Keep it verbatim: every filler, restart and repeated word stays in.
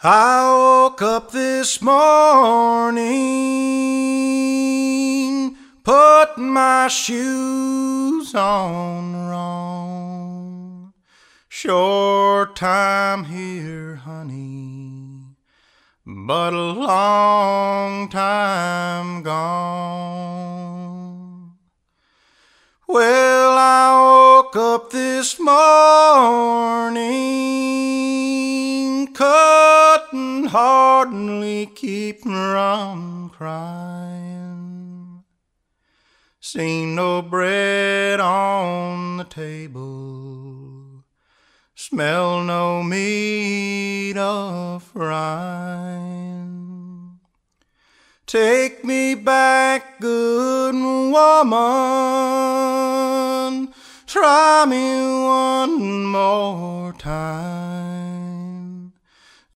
I woke up this morning, put my shoes on wrong. Short time here, honey, but a long time gone. Well, I woke up this morning, couldn't hardly keep from crying. Seen no bread on the table, smell no meat a frying. Take me back, good woman, try me one more time.